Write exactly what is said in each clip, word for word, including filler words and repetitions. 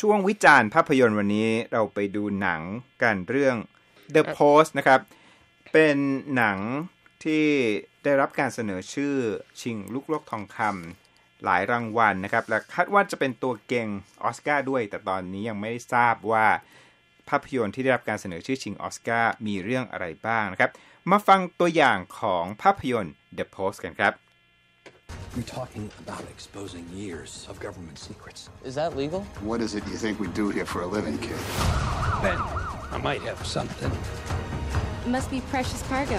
ช่วงวิจารณ์ภาพยนตร์วันนี้เราไปดูหนังกันเรื่อง The Post นะครับเป็นหนังที่ได้รับการเสนอชื่อชิงลูกโลกทองคำหลายรางวัลนะครับและคาดว่าจะเป็นตัวเก่งออสการ์ด้วยแต่ตอนนี้ยังไม่ทราบว่าภาพยนตร์ที่ได้รับการเสนอชื่อชิงออสการ์มีเรื่องอะไรบ้างนะครับมาฟังตัวอย่างของภาพยนตร์ The Post กันครับ You're talking about exposing years of government secrets. Is that legal? What is it you think we do here for a living, kid? Ben, I might have something. It must be precious cargo.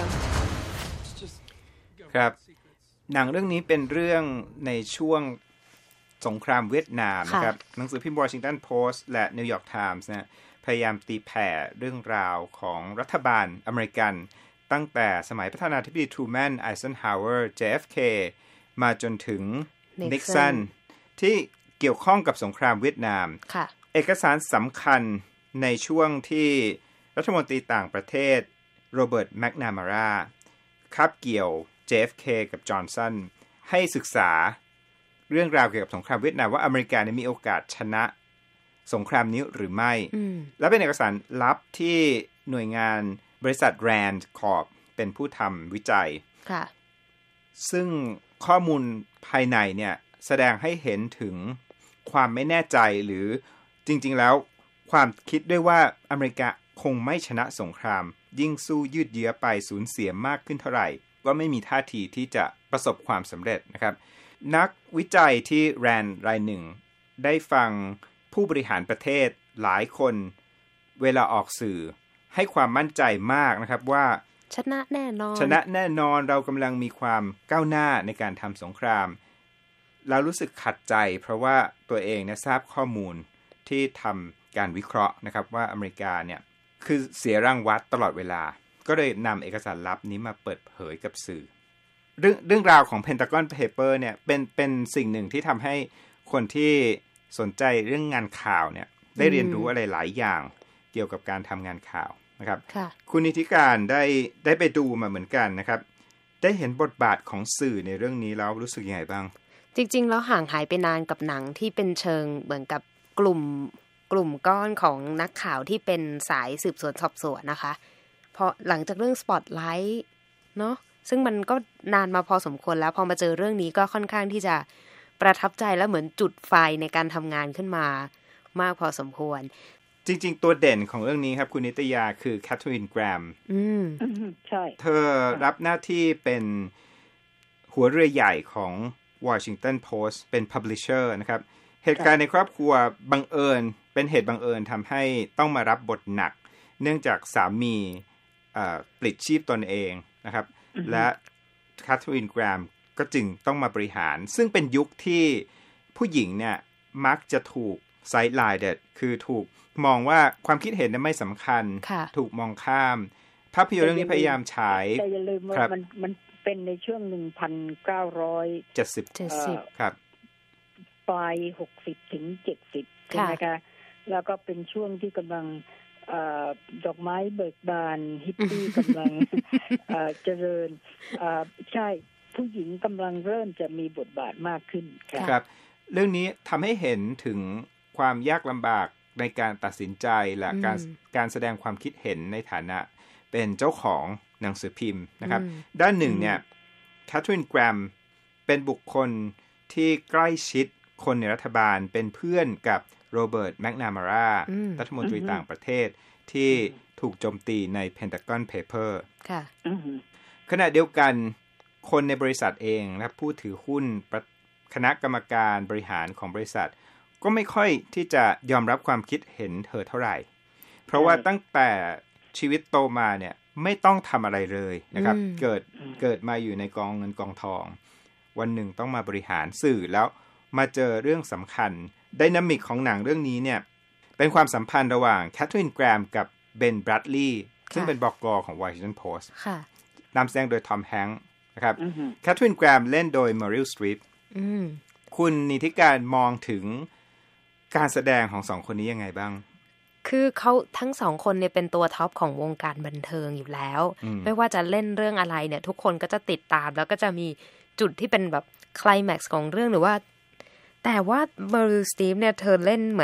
ครับหนังเรื่องนี้เป็นเรื่องในช่วงสงครามเวียดนามนะครับหนังสือพิมพ์ Washington Post และ New York Times นะพยายามตีแผ่เรื่องราวของรัฐบาลอเมริกันตั้งแต่สมัยประธานาธิบดีทรูแมน ไอเซนฮาวเวอร์ เจ เอฟ เค มาจนถึงนิกสันที่เกี่ยวข้องกับสงครามเวียดนามเอกสารสำคัญในช่วงที่รัฐมนตรีต่างประเทศโรเบิร์ตแมคนามาราคาบเกี่ยว เจ เอฟ เค กับจอห์นสันให้ศึกษาเรื่องราวเกี่ยวกับสงครามเวียดนามว่าอเมริกาเนี่ยมีโอกาสชนะสงครามนี้หรือไม่และเป็นเอกสารลับที่หน่วยงานบริษัท Rand Corp เป็นผู้ทำวิจัยซึ่งข้อมูลภายในเนี่ยแสดงให้เห็นถึงความไม่แน่ใจหรือจริงๆแล้วความคิดด้วยว่าอเมริกาคงไม่ชนะสงครามยิ่งสู้ยืดเยื้อไปสูญเสียมากขึ้นเท่าไหร่ก็ไม่มีท่าทีที่จะประสบความสำเร็จนะครับนักวิจัยที่ Rand รายหนึ่งได้ฟังผู้บริหารประเทศหลายคนเวลาออกสื่อให้ความมั่นใจมากนะครับว่าชนะแน่นอนชนะแน่นอนเรากำลังมีความก้าวหน้าในการทำสงครามเรารู้สึกขัดใจเพราะว่าตัวเองเนี่ยทราบข้อมูลที่ทำการวิเคราะห์นะครับว่าอเมริกาเนี่ยคือเสียรางวัลตลอดเวลาก็เลยนำเอกสารลับนี้มาเปิดเผยกับสื่อเรื่องเรื่องราวของ Pentagon Paper เนี่ยเป็นเป็นสิ่งหนึ่งที่ทำให้คนที่สนใจเรื่องงานข่าวเนี่ยได้เรียนรู้อะไรหลายอย่างเกี่ยวกับการทำงานข่าวนะครับคุณนิติการได้ได้ไปดูมาเหมือนกันนะครับได้เห็นบทบาทของสื่อในเรื่องนี้แล้วรู้สึกยังไงบ้างจริงๆแล้วห่างหายไปนานกับหนังที่เป็นเชิงเหมือนกับกลุ่มกลุ่มก้อนของนักข่าวที่เป็นสายสืบสวนสอบสวนนะคะเพราะหลังจากเรื่อง Spotlight เนาะซึ่งมันก็นานมาพอสมควรแล้วพอมาเจอเรื่องนี้ก็ค่อนข้างที่จะประทับใจและเหมือนจุดไฟในการทำงานขึ้นมามากพอสมควรจริงๆตัวเด่นของเรื่องนี้ครับคุณนิตยาคือแคทเธอรีนแกรมอืมใช่เธอรับหน้าที่เป็นหัวเรือใหญ่ของ Washington Post เป็น publisher นะครับเหตุการณ์ในครอบครัวบังเอิญเป็นเหตุบังเอิญทำให้ต้องมารับบทหนักเนื่องจากสามีปลิดชีพตนเองนะครับและแคทเธอรีนแกรมก็จึงต้องมาบริหารซึ่งเป็นยุคที่ผู้หญิงเนี่ยมักจะถูกไซด์ไลน์เด็ดคือถูกมองว่าความคิดเห็นนั้นไม่สำคัญถูกมองข้ามภาพยนตร์เรื่องนี้พยายามฉายแต่อย่าลืมว่ามันมันเป็นในช่วง หนึ่งพันเก้าร้อยเจ็ดสิบ ครับปลายหกสิบถึงเจ็ดสิบใช่ไหมคะแล้วก็เป็นช่วงที่กำลังดอกไม้เบิกบานฮิปปี้กำลังเจริญใช่ผู้หญิงกำลังเริ่มจะมีบทบาทมากขึ้นครับเรื่องนี้ทำให้เห็นถึงความยากลำบากในการตัดสินใจและการการแสดงความคิดเห็นในฐานะเป็นเจ้าของหนังสือพิมพ์นะครับด้านหนึ่งเนี่ยแคทเธอรีนแกรมเป็นบุคคลที่ใกล้ชิดคนในรัฐบาลเป็นเพื่อนกับโรเบิร์ตแมคนามารารัฐมนตรีต่างประเทศที่ถูกโจมตีใน Pentagon Paper ค่ะขณะเดียวกันคนในบริษัทเองนะครับผู้ถือหุ้นคณะกรรมการบริหารของบริษัทก็ไม่ค่อยที่จะยอมรับความคิดเห็นเธอเท่าไหร่เพราะว่าตั้งแต่ชีวิตโตมาเนี่ยไม่ต้องทำอะไรเลยนะครับเกิดเกิดมาอยู่ในกองเงินกองทองวันหนึ่งต้องมาบริหารสื่อแล้วมาเจอเรื่องสำคัญไดนามิกของหนังเรื่องนี้เนี่ยเป็นความสัมพันธ์ระหว่างแคทเธอรีนแกรมกับเบนบรัดลีย์ซึ่งเป็นบก.ของ Washington Post นำแสดงโดยทอมแฮงค์นะครับแคทเธอรีนแกรมเล่นโดยเมอริล สตรีปคุณนิติการมองถึงการแสดงของสองคนนี้ยังไงบ้างคือเขาทั้งสองคนเนี่ยเป็นตัวท็อปของวงการบันเทิงอยู่แล้วไม่ว่าจะเล่นเรื่องอะไรเนี่ยทุกคนก็จะติดตามแล้วก็จะมีจุดที่เป็นแบบไคลแม็กซ์ของเรื่องหรือว่าแต่ว่าเมอริล สตรีปเนี่ยเธอเล่นเหมือน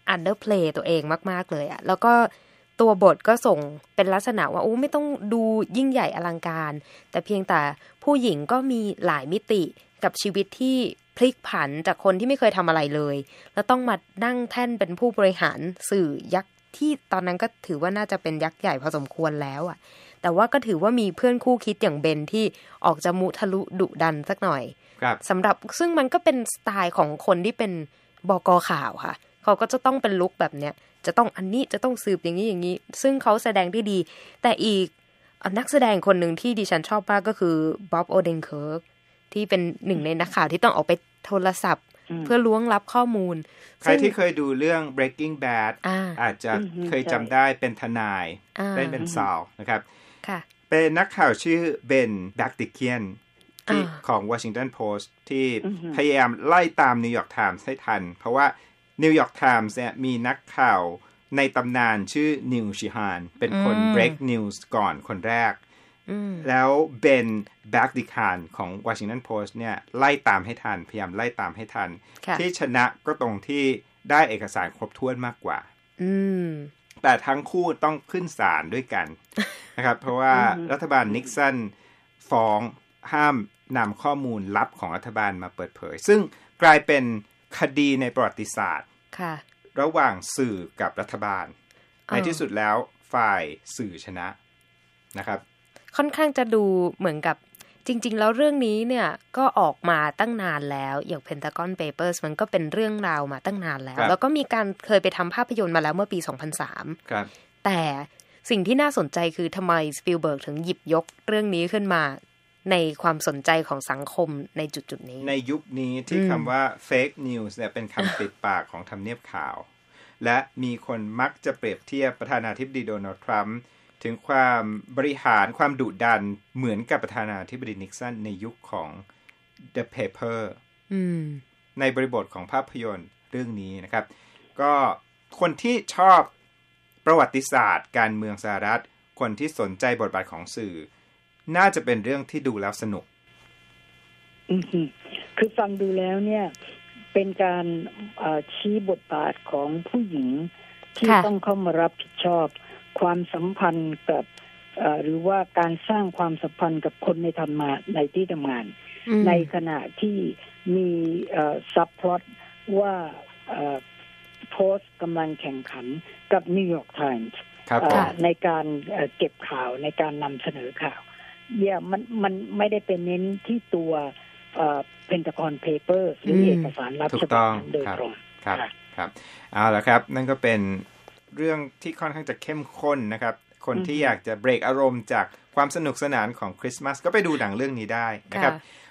underplay ตัวเองมากๆเลยอะแล้วก็ตัวบทก็ส่งเป็นลักษณะว่าโอ้ไม่ต้องดูยิ่งใหญ่อลังการแต่เพียงแต่ผู้หญิงก็มีหลายมิติกับชีวิตที่พลิกผันจากคนที่ไม่เคยทำอะไรเลยแล้วต้องมานั่งแท่นเป็นผู้บริหารสื่อยักษ์ที่ตอนนั้นก็ถือว่าน่าจะเป็นยักษ์ใหญ่พอสมควรแล้วอะแต่ว่าก็ถือว่ามีเพื่อนคู่คิดอย่างเบนที่ออกจะมุทะลุดุดันสักหน่อยสำหรับซึ่งมันก็เป็นสไตล์ของคนที่เป็นบก.ข่าวค่ะเขาก็จะต้องเป็นลุคแบบเนี้ยจะต้องอันนี้จะต้องสืบอย่างนี้อย่างนี้ซึ่งเขาแสดงได้ดีแต่อีกนักแสดงคนหนึ่งที่ดิฉันชอบมากก็คือบ๊อบโอเดนเคิร์กที่เป็นหนึ่งในนักข่าวที่ต้องออกไปโทรศัพท์เพื่อล้วงลับข้อมูลใครที่เคยดูเรื่อง Breaking Bad อา, อาจจะเคยจำได้เป็นทนายเป็นเป็นซาวนะครับเป็นนักข่าวชื่อเบนแบ็กติเคียนที่ของ Washington Post ที่พยายามไล่ตาม New York Times ให้ทันเพราะว่า New York Times เนี่ยมีนักข่าวในตำนานชื่อนิวชิฮานเป็นคน break news ก่อนคนแรกแล้วเบนแบ็กดิคานของ Washington Post เนี่ยไล่ตามให้ทันพยายามไล่ตามให้ทันที่ชนะก็ตรงที่ได้เอกสารครบถ้วนมากกว่าแต่ทั้งคู่ต้องขึ้นศาลด้วยกัน นะครับเพราะว่ารัฐบาลนิกสันฟ้องห้ามนำข้อมูลลับของรัฐบาลมาเปิดเผยซึ่งกลายเป็นคดีในประวัติศาสตร์ระหว่างสื่อกับรัฐบาลในที่สุดแล้วฝ่ายสื่อชนะนะครับค่อนข้างจะดูเหมือนกับจริงๆแล้วเรื่องนี้เนี่ยก็ออกมาตั้งนานแล้วอย่าง Pentagon Papers มันก็เป็นเรื่องราวมาตั้งนานแล้วแล้วก็มีการเคยไปทำภาพยนตร์มาแล้วเมื่อปีสองพันสามครับแต่สิ่งที่น่าสนใจคือทำไมสปิลเบิร์กถึงหยิบยกเรื่องนี้ขึ้นมาในความสนใจของสังคมในจุดๆนี้ในยุคนี้ที่คำว่า fake news เนี่ยเป็นคำติดปากของทำเนียบข่าวและมีคนมักจะเปรียบเทียบประธานาธิบดีโดนัลด์ทรัมป์ถึงความบริหารความดุดันเหมือนกับประธานาธิบดีนิกสันในยุคของ The Paper ในบริบทของภาพยนตร์เรื่องนี้นะครับก็คนที่ชอบประวัติศาสตร์การเมืองสหรัฐคนที่สนใจบทบาทของสื่อน่าจะเป็นเรื่องที่ดูแล้วสนุกคือฟังดูแล้วเนี่ยเป็นการชี้บทบาทของผู้หญิงที่ต้องเข้ามารับผิดชอบความสัมพันธ์กับหรือว่าการสร้างความสัมพันธ์กับคนในทำงานในที่ทำงานในขณะที่มีซับพล็อตว่าโพสต์กำลังแข่งขันกับ New York Times ในการเก็บข่าวในการนำเสนอข่าวเนี่ยมันมันไม่ได้เป็นเน้นที่ตัวPentagon Papers หรือเอกสารลับฉบับนั้นโดยตรงครับครับเอาละครับนั่นก็เป็นเรื่องที่ค่อนข้างจะเข้มข้นนะครับคนที่อยากจะเบรกอารมณ์จากความสนุกสนานของคริสต์มาสก็ไปดูหนังเรื่องนี้ได้นะครับ